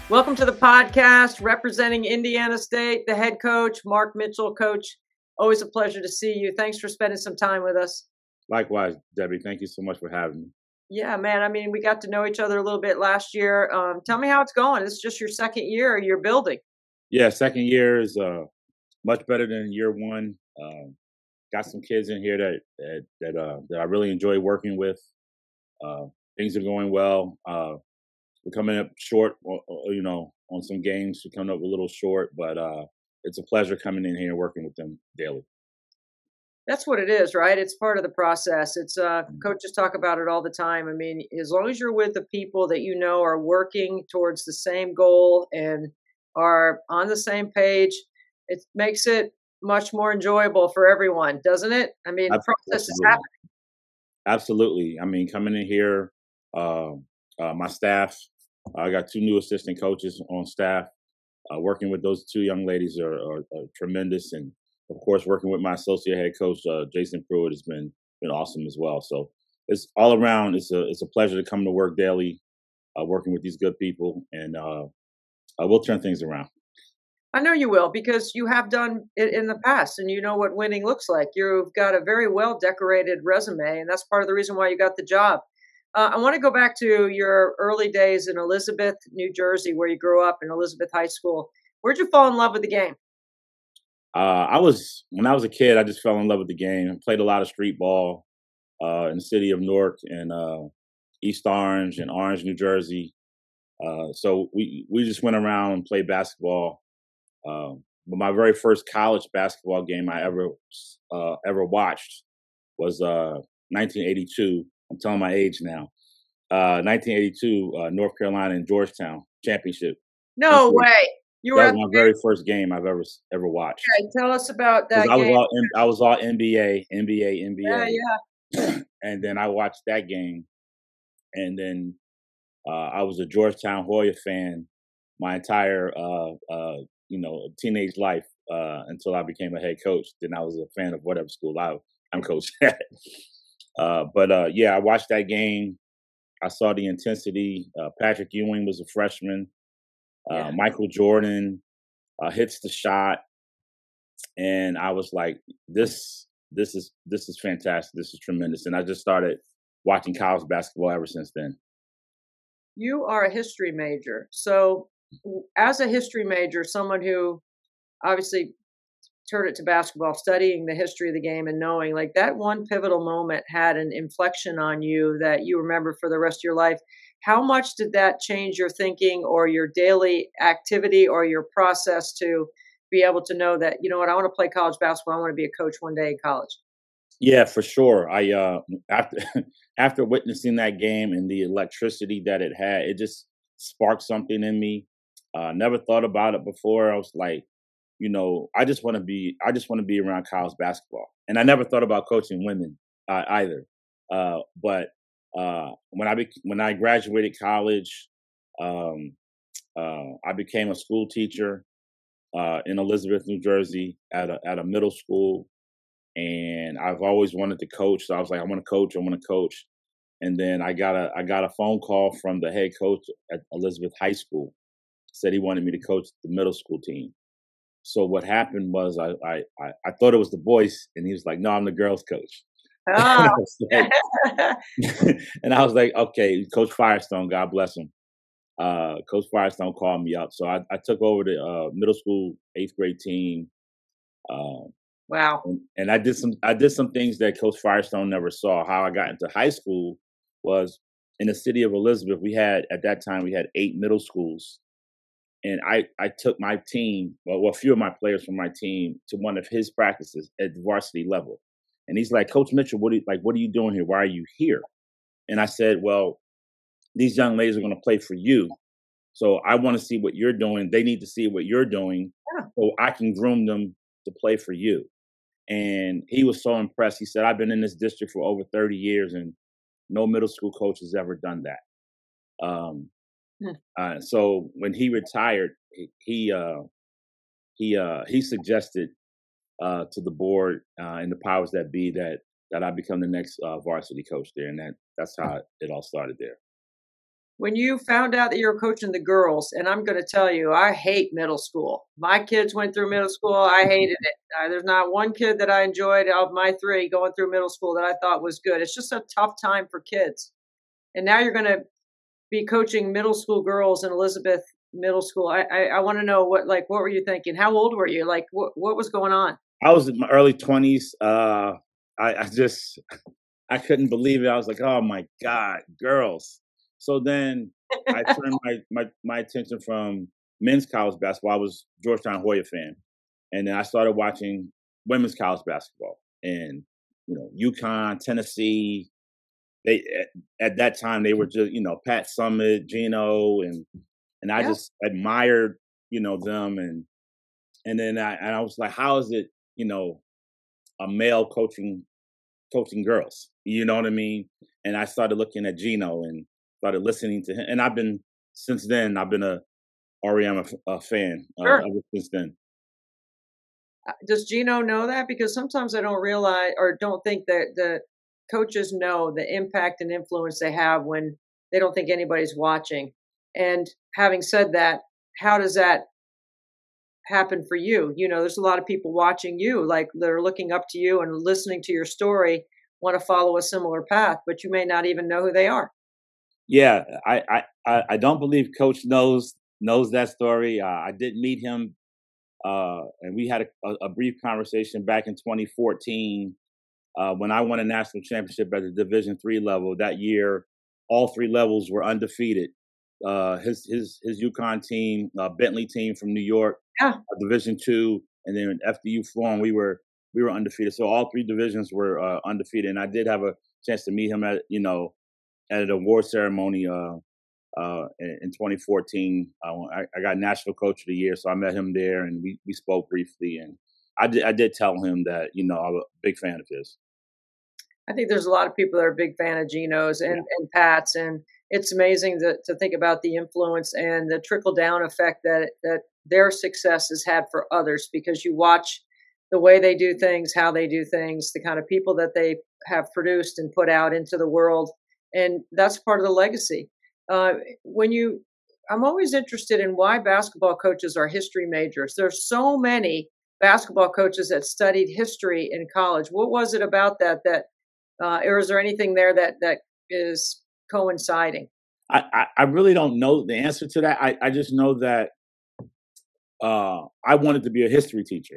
Welcome to the podcast, representing Indiana State, the head coach, Mark Mitchell. Coach, always a pleasure to see you. Thanks for spending some time with us. Likewise, Debbie. Thank you so much for having me. Yeah, man. I mean, we got to know each other a little bit last year. Tell me how it's going. This is just your second year you're building. Yeah, second year is much better than year one. Got some kids in here that I really enjoy working with. Things are going well. We're coming up short, on some games. We're coming up a little short, but it's a pleasure coming in here and working with them daily. That's what it is, right? It's part of the process. It's coaches talk about it all the time. I mean, as long as you're with the people that you know are working towards the same goal and are on the same page, it makes it much more enjoyable for everyone, doesn't it? I mean, the process is happening. Absolutely. I mean, coming in here, my staff, I got two new assistant coaches on staff. Working with those two young ladies are tremendous, and of course, working with my associate head coach Jason Pruitt has been awesome as well. So it's all around. It's a pleasure to come to work daily, working with these good people, and we'll turn things around. I know you will because you have done it in the past and you know what winning looks like. You've got a very well decorated resume, and that's part of the reason why you got the job. I want to go back to your early days in Elizabeth, New Jersey, where you grew up in Elizabeth High School. Where'd you fall in love with the game? When I was a kid, I just fell in love with the game. I played a lot of street ball in the city of Newark and East Orange and Orange, New Jersey. So we just went around and played basketball. But my very first college basketball game I ever watched was 1982. I'm telling my age now. 1982, North Carolina and Georgetown championship. No way. That was my very first game I've ever watched. Okay, tell us about that I game. I was all NBA. Yeah. And then I watched that game, and then I was a Georgetown Hoya fan my entire teenage life until I became a head coach. Then I was a fan of whatever school I'm coaching at. I watched that game. I saw the intensity. Patrick Ewing was a freshman. Michael Jordan hits the shot, and I was like, "This is fantastic. This is tremendous." And I just started watching college basketball ever since then. You are a history major, so as a history major, someone who obviously turned it to basketball, studying the history of the game and knowing like that one pivotal moment had an inflection on you that you remember for the rest of your life. How much did that change your thinking or your daily activity or your process to be able to know that, you know what, I want to play college basketball. I want to be a coach one day in college. Yeah, for sure. I after after witnessing that game and the electricity that it had, it just sparked something in me. Never thought about it before. I was like, I just want to be around college basketball, and I never thought about coaching women either. But when I graduated college, um, I became a school teacher in Elizabeth, New Jersey, at a middle school, and I've always wanted to coach. So I was like, I want to coach. I want to coach. And then I got a phone call from the head coach at Elizabeth High School. Said he wanted me to coach the middle school team. So what happened was I thought it was the boys, and he was like, "No, I'm the girls coach." Oh. And I was like, "Okay." Coach Firestone, God bless him. Coach Firestone called me up, so I took over the middle school 8th grade team. Wow. And I did some things that Coach Firestone never saw. How I got into high school was in the city of Elizabeth. At that time we had 8 middle schools. And I took my team, well, a few of my players from my team to one of his practices at the varsity level. And he's like, "Coach Mitchell, what are you doing here? Why are you here?" And I said, "Well, these young ladies are going to play for you. So I want to see what you're doing. They need to see what you're doing so I can groom them to play for you." And he was so impressed. He said, "I've been in this district for over 30 years and no middle school coach has ever done that." So when he retired, he suggested to the board and the powers that be that I become the next varsity coach there, and that's how it all started there. when you found out that you were coaching the girls, and I'm going to tell you, I hate middle school. My kids went through middle school. I hated it. There's not one kid that I enjoyed of my three going through middle school that I thought was good. It's just a tough time for kids. And now you're going to be coaching middle school girls in Elizabeth Middle School. I want to know what were you thinking? How old were you? Like what was going on? I was in my early 20s. I couldn't believe it. I was like, oh my God, girls. So then I turned my attention from men's college basketball. I was Georgetown Hoya fan. And then I started watching women's college basketball. And, UConn, Tennessee, they at that time they were just, Pat Summitt, Gino, and I Yeah. just admired, them and then I was like, how is it, a male coaching girls? You know what I mean? And I started looking at Gino and started listening to him. And since then, I've been a REM a fan Sure. ever since then. Does Gino know that? Because sometimes I don't realize or don't think that the coaches know the impact and influence they have when they don't think anybody's watching. And having said that, how does that happen for you? There's a lot of people watching you, like they're looking up to you and listening to your story, want to follow a similar path, but you may not even know who they are. Yeah, I don't believe Coach knows that story. I did meet him, and we had a brief conversation back in 2014 when I won a national championship at the Division III level. That year, all three levels were undefeated. His UConn team, Bentley team from New York, Yeah. Division II, and then FDU Florham, we were undefeated. So all three divisions were undefeated, and I did have a chance to meet him at an award ceremony in 2014. I got National Coach of the Year, so I met him there, and we spoke briefly. And I did tell him that I'm a big fan of his. I think there's a lot of people that are a big fan of Geno's and Pat's, and it's amazing to think about the influence and the trickle down effect that their success has had for others, because you watch the way they do things, how they do things, the kind of people that they have produced and put out into the world, and that's part of the legacy. I'm always interested in why basketball coaches are history majors. There's so many basketball coaches that studied history in college. What was it about that or is there anything there that is coinciding? I really don't know the answer to that. I just know that I wanted to be a history teacher.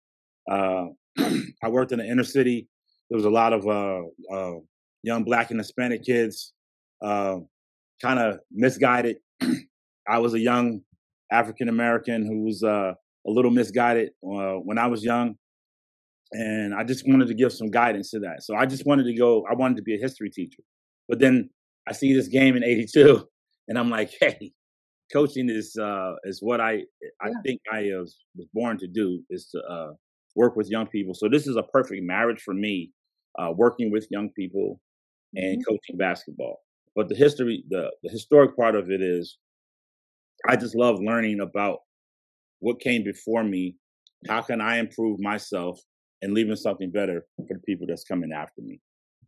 I worked in the inner city. There was a lot of young Black and Hispanic kids, kind of misguided. I was a young African American who was a little misguided when I was young. And I just wanted to give some guidance to that. So I just wanted to be a history teacher. But then I see this game in '82 and I'm like, hey, coaching is what I think I was born to do, is to work with young people. So this is a perfect marriage for me, working with young people and coaching basketball. But the historic part of it is I just love learning about what came before me. How can I improve myself and leaving something better for the people that's coming after me?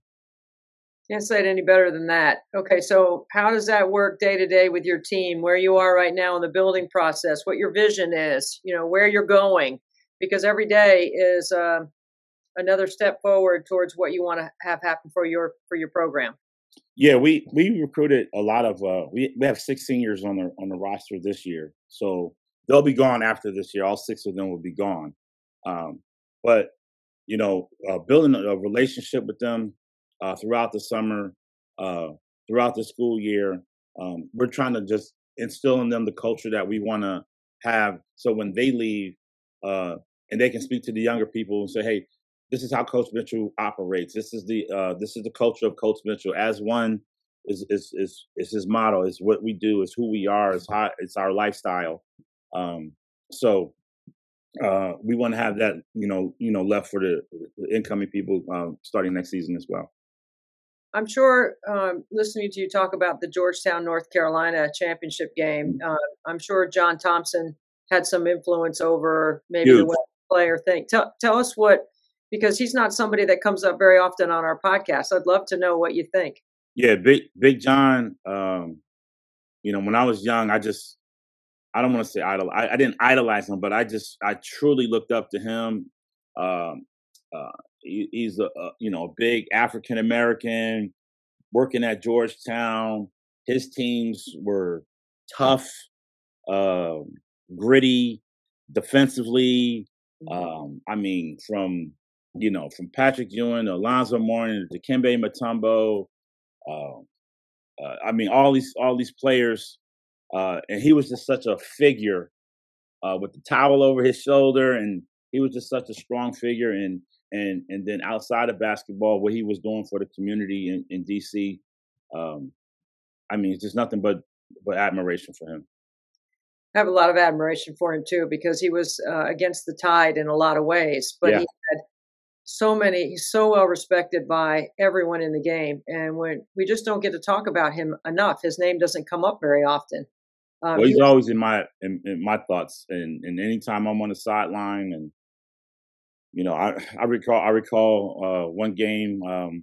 Can't say it any better than that. Okay, so how does that work day to day with your team, where you are right now in the building process, what your vision is, where you're going? Because every day is another step forward towards what you want to have happen for your program. Yeah, we recruited a lot of we have 6 seniors on the roster this year, so they'll be gone after this year. All 6 of them will be gone, but building a relationship with them throughout the summer, throughout the school year. We're trying to just instill in them the culture that we want to have. So when they leave, and they can speak to the younger people and say, "Hey, this is how Coach Mitchell operates. This is the culture of Coach Mitchell. As one is his motto. Is what we do. Is who we are. It's our lifestyle. So we want to have that, left for the incoming people starting next season as well. I'm sure listening to you talk about the Georgetown, North Carolina championship game, I'm sure John Thompson had some influence over maybe the way the player think. Tell us because he's not somebody that comes up very often on our podcast. I'd love to know what you think. Yeah, Big John when I was young, I don't want to say idol. I didn't idolize him, but I truly looked up to him. Um, he's a big African American working at Georgetown. His teams were tough, uh, gritty, defensively. Mhm. I mean, from Patrick Ewing to Alonzo Mourning to Dikembe Mutombo. Uh, I mean, all these players, and he was just such a figure with the towel over his shoulder, and he was just such a strong figure. And then outside of basketball, what he was doing for the community in DC, um, I mean, it's just nothing but admiration for him. I have a lot of admiration for him too because he was against the tide in a lot of ways, but Yeah. he had so many. He's so well respected by everyone in the game, and when we just don't get to talk about him enough, his name doesn't come up very often. Well, He he's was, always in my thoughts, and anytime I'm on the sideline, and I recall one game,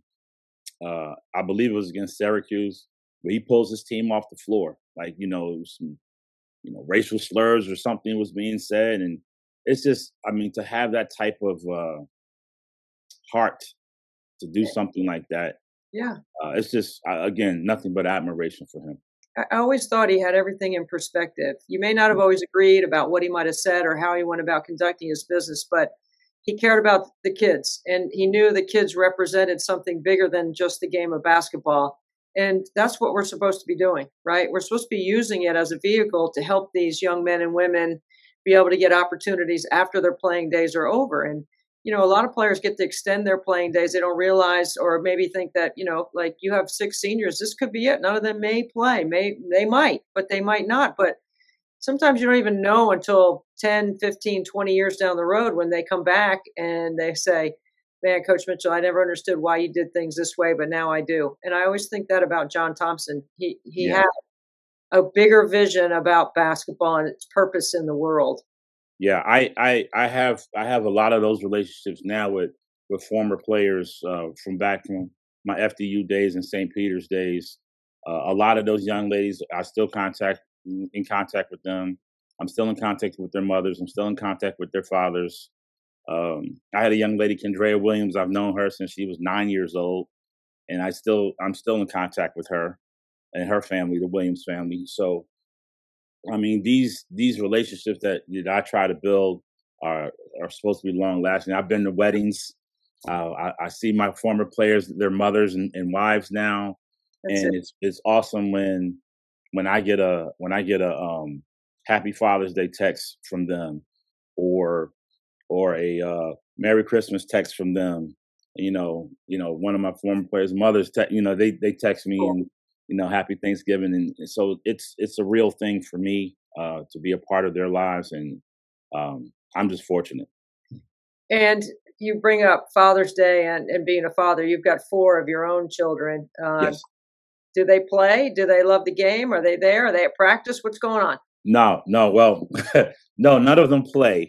I believe it was against Syracuse, where he pulls his team off the floor, like it was some racial slurs or something was being said, and it's just, I mean, to have that type of heart to do something like that, yeah. it's just again nothing but admiration for him. I always thought he had everything in perspective. You may not have always agreed about what he might have said or how he went about conducting his business, but he cared about the kids and he knew the kids represented something bigger than just the game of basketball. And that's what we're supposed to be doing, right? We're supposed to be using it as a vehicle to help these young men and women be able to get opportunities after their playing days are over. And a lot of players get to extend their playing days. They don't realize or maybe think that, like you have six seniors, this could be it. None of them may play. They might, but they might not. But sometimes you don't even know until 10, 15, 20 years down the road when they come back and they say, man, Coach Mitchell, I never understood why you did things this way, but now I do. And I always think that about John Thompson. He Yeah. had a bigger vision about basketball and its purpose in the world. Yeah, I have a lot of those relationships now with former players from back from my FDU days and St. Peter's days. A lot of those young ladies, I still in contact with them. I'm still in contact with their mothers. I'm still in contact with their fathers. I had a young lady, Kendrea Williams. I've known her since she was 9 years old, and I'm still in contact with her and her family, the Williams family. So I mean, these relationships that I try to build are supposed to be long lasting. I've been to weddings. I see my former players, their mothers and wives now, That's it. and it's awesome when I get a Happy Father's Day text from them, or a Merry Christmas text from them. One of my former players' mothers, they text me Cool. and Happy Thanksgiving, and so it's a real thing for me to be a part of their lives, and I'm just fortunate. And you bring up Father's Day and being a father. You've got four of your own children. Yes. Do they play? Do they love the game? Are they there? Are they at practice? What's going on? No, no. Well, no, none of them play.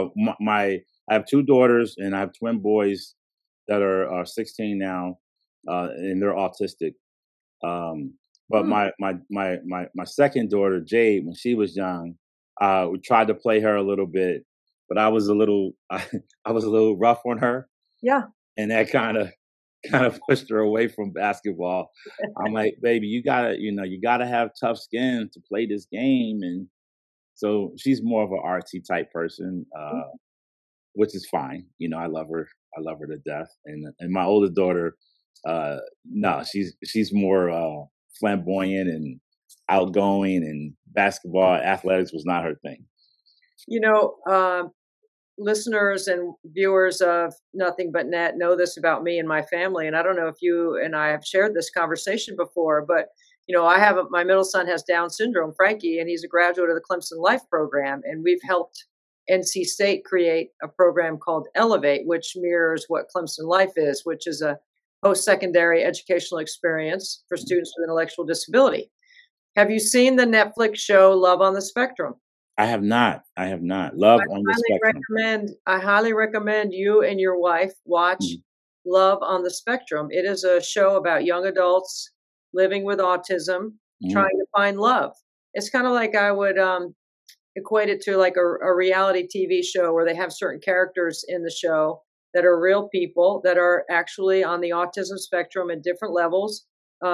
I have two daughters and I have twin boys that are 16 now, and they're autistic. Um, but Hmm. my second daughter, Jade, when she was young, we tried to play her a little bit, but I was a little I was a little rough on her, Yeah. and that kind of pushed her away from basketball. I'm like, baby, you gotta have tough skin to play this game, and so she's more of an artsy type person, which is fine. I love her to death. And my older daughter, no, she's more flamboyant and outgoing, and basketball, athletics was not her thing. You know, listeners and viewers of Nothing But Net know this about me and my family. And I don't know if you and I have shared this conversation before, but my middle son has Down syndrome, Frankie, and he's a graduate of the Clemson Life program. And we've helped NC State create a program called Elevate, which mirrors what Clemson Life is, which is a post secondary educational experience for students with intellectual disability. Have you seen the Netflix show Love on the Spectrum? I have not. I have not. Love on the spectrum. I highly recommend you and your wife watch Mhm. Love on the Spectrum. It is a show about young adults living with autism. Mhm. trying to find love. It's kind of like I would equate it to like a reality TV show where they have certain characters in the show that are real people that are actually on the autism spectrum at different levels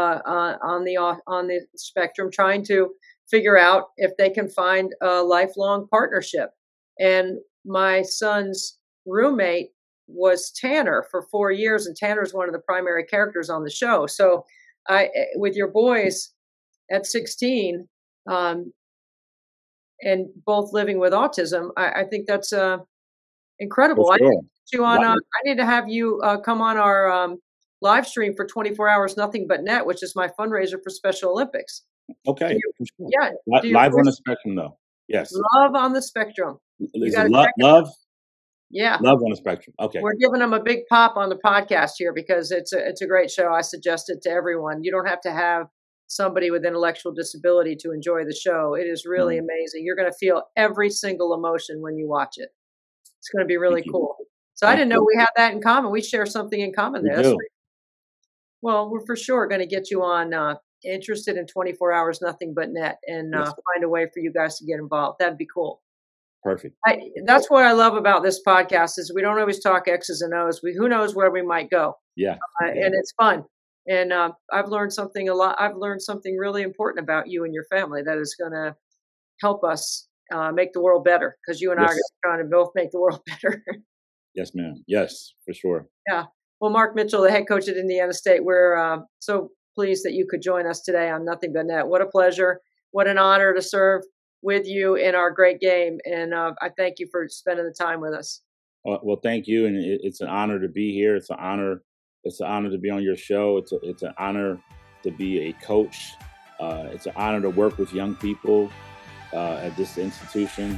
on the spectrum, trying to figure out if they can find a lifelong partnership. And my son's roommate was Tanner for 4 years, and Tanner's one of the primary characters on the show. So, with your boys at 16, um, and both living with autism, I think that's For incredible. I need sure. to you on. Li- I need to have you come on our live stream for 24 hours, nothing but net, which is my fundraiser for Special Olympics. Do Okay, you, for sure. yeah, do your Live on the boys spectrum, though. Yes. love on the spectrum? You Is got it to check it. love? Yeah, Love on the spectrum. Okay. we're giving them a big pop on the podcast here because it's a great show. I suggest it to everyone. You don't have to have somebody with intellectual disability to enjoy the show. It is really Mhm. amazing. You're going to feel every single emotion when you watch it. It's going to be really Thank you. cool. So I Thank didn't know you. we had that in common. We share something in common We there. That's do. pretty, well, we're for sure going to get you on interested in 24 hours nothing but net and Yes. find a way for you guys to get involved. That'd be cool. Perfect. That's what I love about this podcast is we don't always talk X's and O's. Who knows where we might go, Yeah. Yeah. and it's fun. And I've learned something a lot. I've learned something really important about you and your family that is going to help us make the world better because you and I are Yes. trying to both make the world better. Yes, ma'am. Yes, for sure. Yeah. Well, Mark Mitchell, the head coach at Indiana State, we're so pleased that you could join us today on Nothing But Net. What a pleasure. What an honor to serve with you in our great game. And I thank you for spending the time with us. Well, thank you, and it's an honor to be here. It's an honor. It's an honor to be on your show. It's an honor to be a coach. It's an honor to work with young people at this institution.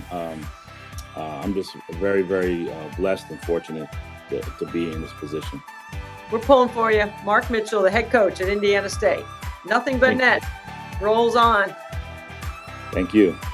I'm just very, very blessed and fortunate to be in this position. We're pulling for you. Mark Mitchell, the head coach at Indiana State. Nothing But Thank, Net rolls on. thank you.